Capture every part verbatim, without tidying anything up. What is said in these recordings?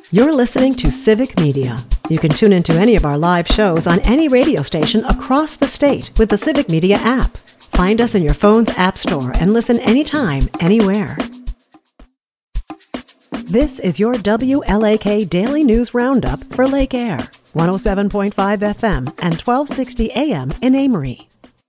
You're listening to Civic Media. You can tune into any of our live shows on any radio station across the state with the Civic Media app. Find us in your phone's app store and listen anytime, anywhere. This is your W L A K Daily News Roundup for Lake Air, one oh seven point five F M and twelve sixty A M in Amory.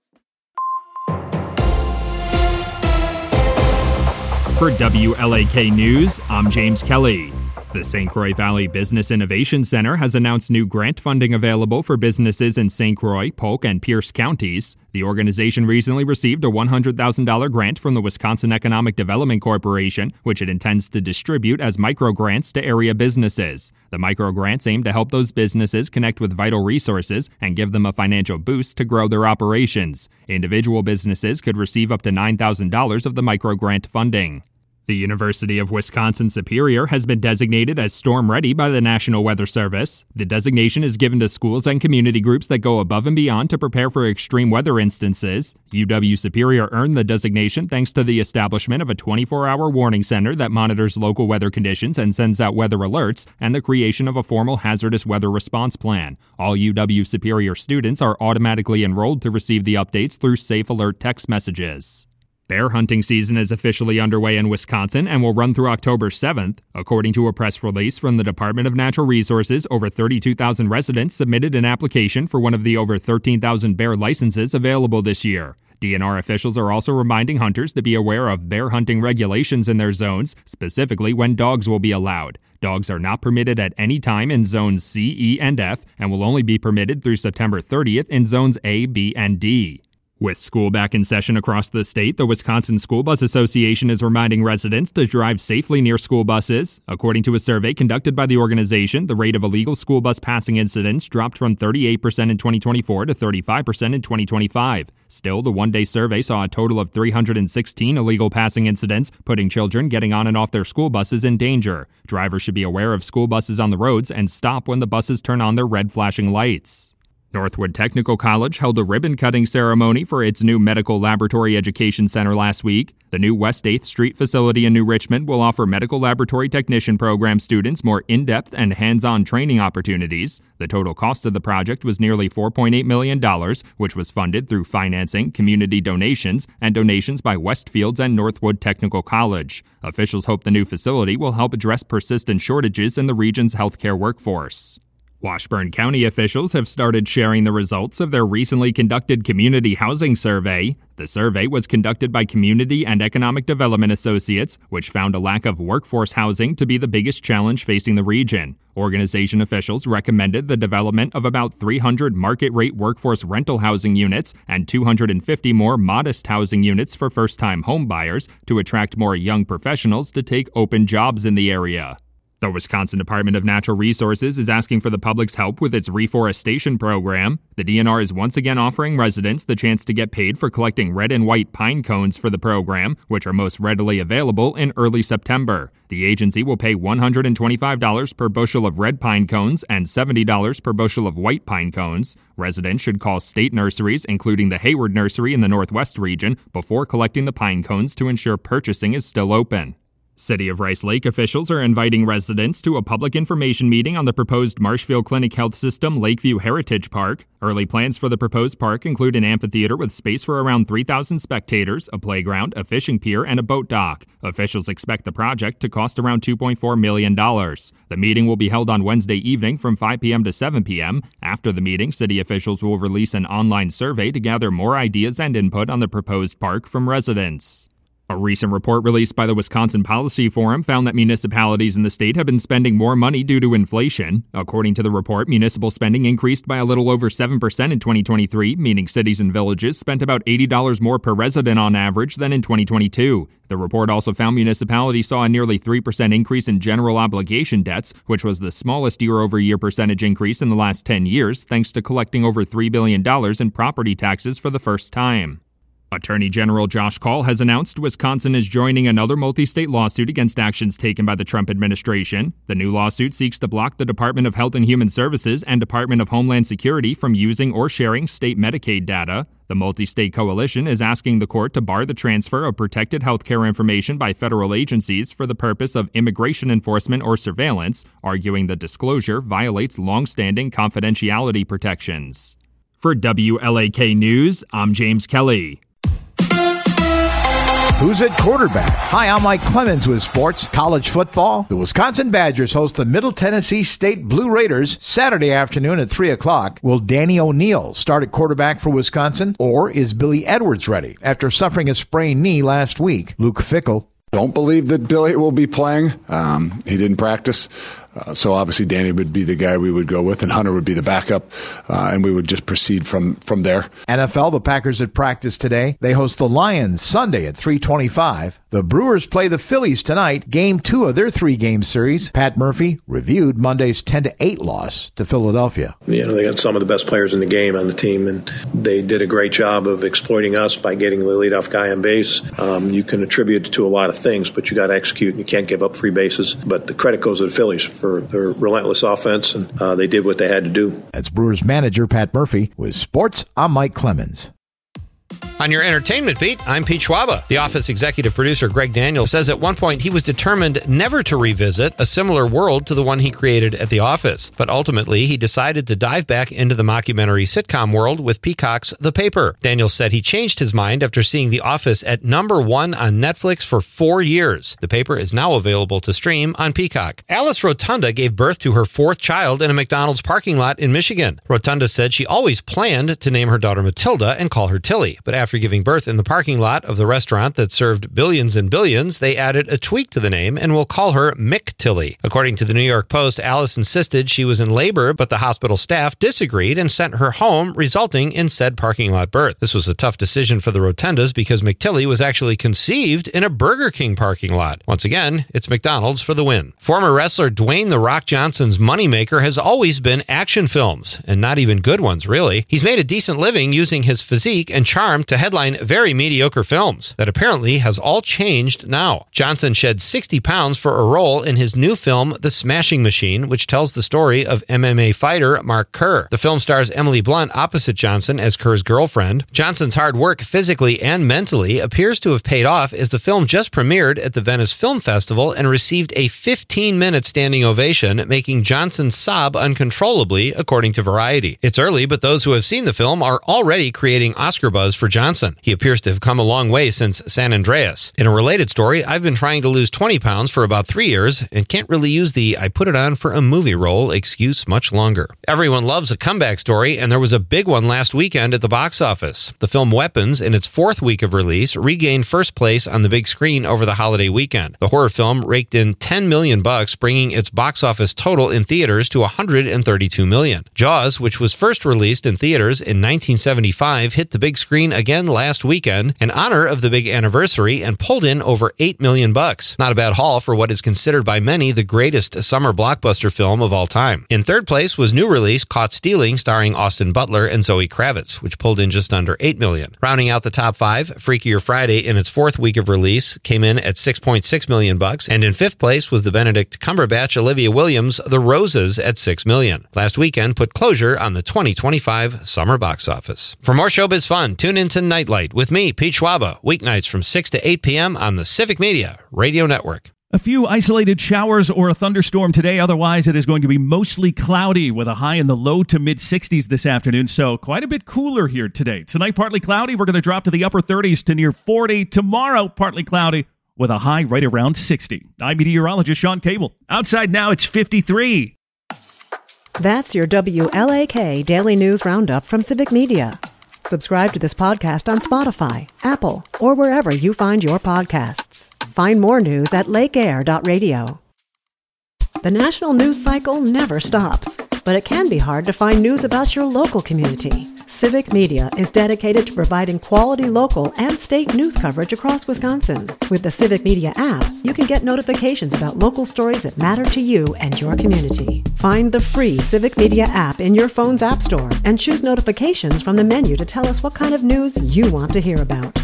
For W L A K News, I'm James Kelly. The Saint Croix Valley Business Innovation Center has announced new grant funding available for businesses in Saint Croix, Polk, and Pierce counties. The organization recently received a one hundred thousand dollars grant from the Wisconsin Economic Development Corporation, which it intends to distribute as microgrants to area businesses. The microgrants aim to help those businesses connect with vital resources and give them a financial boost to grow their operations. Individual businesses could receive up to nine thousand dollars of the microgrant funding. The University of Wisconsin-Superior has been designated as storm-ready by the National Weather Service. The designation is given to schools and community groups that go above and beyond to prepare for extreme weather instances. U W-Superior earned the designation thanks to the establishment of a twenty-four hour warning center that monitors local weather conditions and sends out weather alerts, and the creation of a formal hazardous weather response plan. All U W-Superior students are automatically enrolled to receive the updates through Safe Alert text messages. Bear hunting season is officially underway in Wisconsin and will run through October seventh. According to a press release from the Department of Natural Resources, over thirty-two thousand residents submitted an application for one of the over thirteen thousand bear licenses available this year. D N R officials are also reminding hunters to be aware of bear hunting regulations in their zones, specifically when dogs will be allowed. Dogs are not permitted at any time in zones C, E, and F, and will only be permitted through September thirtieth in zones A, B, and D. With school back in session across the state, the Wisconsin School Bus Association is reminding residents to drive safely near school buses. According to a survey conducted by the organization, the rate of illegal school bus passing incidents dropped from thirty-eight percent in twenty twenty-four to thirty-five percent in twenty twenty-five. Still, the one-day survey saw a total of three hundred sixteen illegal passing incidents, putting children getting on and off their school buses in danger. Drivers should be aware of school buses on the roads and stop when the buses turn on their red flashing lights. Northwood Technical College held a ribbon-cutting ceremony for its new Medical Laboratory Education Center last week. The new West eighth Street facility in New Richmond will offer medical laboratory technician program students more in-depth and hands-on training opportunities. The total cost of the project was nearly four point eight million dollars, which was funded through financing, community donations, and donations by Westfields and Northwood Technical College. Officials hope the new facility will help address persistent shortages in the region's healthcare workforce. Washburn County officials have started sharing the results of their recently conducted community housing survey. The survey was conducted by Community and Economic Development Associates, which found a lack of workforce housing to be the biggest challenge facing the region. Organization officials recommended the development of about three hundred market-rate workforce rental housing units and two hundred fifty more modest housing units for first-time home buyers to attract more young professionals to take open jobs in the area. The Wisconsin Department of Natural Resources is asking for the public's help with its reforestation program. The D N R is once again offering residents the chance to get paid for collecting red and white pine cones for the program, which are most readily available in early September. The agency will pay one hundred twenty-five dollars per bushel of red pine cones and seventy dollars per bushel of white pine cones. Residents should call state nurseries, including the Hayward Nursery in the Northwest region, before collecting the pine cones to ensure purchasing is still open. City of Rice Lake officials are inviting residents to a public information meeting on the proposed Marshfield Clinic Health System Lakeview Heritage Park. Early plans for the proposed park include an amphitheater with space for around three thousand spectators, a playground, a fishing pier, and a boat dock. Officials expect the project to cost around two point four million dollars. The meeting will be held on Wednesday evening from five p.m. to seven p.m. After the meeting, city officials will release an online survey to gather more ideas and input on the proposed park from residents. A recent report released by the Wisconsin Policy Forum found that municipalities in the state have been spending more money due to inflation. According to the report, municipal spending increased by a little over seven percent in twenty twenty-three, meaning cities and villages spent about eighty dollars more per resident on average than in twenty twenty-two. The report also found municipalities saw a nearly three percent increase in general obligation debts, which was the smallest year-over-year percentage increase in the last ten years, thanks to collecting over three billion dollars in property taxes for the first time. Attorney General Josh Kaul has announced Wisconsin is joining another multi-state lawsuit against actions taken by the Trump administration. The new lawsuit seeks to block the Department of Health and Human Services and Department of Homeland Security from using or sharing state Medicaid data. The multi-state coalition is asking the court to bar the transfer of protected healthcare information by federal agencies for the purpose of immigration enforcement or surveillance, arguing the disclosure violates long-standing confidentiality protections. For W L A K News, I'm James Kelly. Who's at quarterback? Hi, I'm Mike Clemens with sports. College football. The Wisconsin Badgers host the Middle Tennessee State Blue Raiders Saturday afternoon at three o'clock. Will Danny O'Neal start at quarterback for Wisconsin, or is Billy Edwards ready after suffering a sprained knee last week? Luke Fickell. Don't believe that Billy will be playing. Um, he didn't practice. Uh, so obviously Danny would be the guy we would go with, and Hunter would be the backup, uh, and we would just proceed from, from there. N F L, the Packers at practice today. They host the Lions Sunday at three twenty-five. The Brewers play the Phillies tonight, game two of their three-game series. Pat Murphy reviewed Monday's ten to eight loss to Philadelphia. You know, they got some of the best players in the game on the team, and they did a great job of exploiting us by getting the leadoff guy on base. Um, you can attribute it to a lot of things, but you got to execute, and you can't give up free bases. But the credit goes to the Phillies for their relentless offense, and uh, they did what they had to do. That's Brewers manager Pat Murphy. With sports, I'm Mike Clemens. On your entertainment beat, I'm Pete Schwaba. The Office executive producer Greg Daniels says at one point he was determined never to revisit a similar world to the one he created at The Office. But ultimately, he decided to dive back into the mockumentary sitcom world with Peacock's The Paper. Daniels said he changed his mind after seeing The Office at number one on Netflix for four years. The Paper is now available to stream on Peacock. Alice Rotunda gave birth to her fourth child in a McDonald's parking lot in Michigan. Rotunda said she always planned to name her daughter Matilda and call her Tilly, but after giving birth in the parking lot of the restaurant that served billions and billions, they added a tweak to the name and will call her Mick Tilly. According to the New York Post, Alice insisted she was in labor, but the hospital staff disagreed and sent her home, resulting in said parking lot birth. This was a tough decision for the Rotundas because McTilly was actually conceived in a Burger King parking lot. Once again, it's McDonald's for the win. Former wrestler Dwayne "The Rock" Johnson's moneymaker has always been action films, and not even good ones, really. He's made a decent living using his physique and charm to headline very mediocre films. That apparently has all changed now. Johnson shed sixty pounds for a role in his new film, The Smashing Machine, which tells the story of M M A fighter Mark Kerr. The film stars Emily Blunt opposite Johnson as Kerr's girlfriend. Johnson's hard work physically and mentally appears to have paid off, as the film just premiered at the Venice Film Festival and received a fifteen-minute standing ovation, making Johnson sob uncontrollably, according to Variety. It's early, but those who have seen the film are already creating Oscar buzz for Johnson. He appears to have come a long way since San Andreas. In a related story, I've been trying to lose twenty pounds for about three years and can't really use the "I put it on for a movie" role excuse much longer. Everyone loves a comeback story, and there was a big one last weekend at the box office. The film Weapons, in its fourth week of release, regained first place on the big screen over the holiday weekend. The horror film raked in ten million bucks, bringing its box office total in theaters to one hundred thirty-two million. Jaws, which was first released in theaters in nineteen seventy-five, hit the big screen again last weekend in honor of the big anniversary and pulled in over eight million bucks. Not a bad haul for what is considered by many the greatest summer blockbuster film of all time. In third place was new release Caught Stealing, starring Austin Butler and Zoe Kravitz, which pulled in just under eight million. Rounding out the top five, Freakier Friday, in its fourth week of release, came in at six point six million bucks, and in fifth place was the Benedict Cumberbatch Olivia Williams The Roses at six million. Last weekend put closure on the twenty twenty-five summer box office. For more showbiz fun, tune in to Nightlight with me, Pete Schwaba, weeknights from six to eight p.m. on the Civic Media Radio Network. A few isolated showers or a thunderstorm today. Otherwise, it is going to be mostly cloudy with a high in the low to mid sixties this afternoon. So quite a bit cooler here today. Tonight, partly cloudy. We're going to drop to the upper thirties to near forty. Tomorrow, partly cloudy with a high right around sixty. I'm meteorologist Sean Cable. Outside now, it's fifty-three. That's your W L A K Daily News Roundup from Civic Media. Subscribe to this podcast on Spotify, Apple, or wherever you find your podcasts. Find more news at lake air dot radio. The national news cycle never stops, but it can be hard to find news about your local community. Civic Media is dedicated to providing quality local and state news coverage across Wisconsin. With the Civic Media app, you can get notifications about local stories that matter to you and your community. Find the free Civic Media app in your phone's app store and choose notifications from the menu to tell us what kind of news you want to hear about.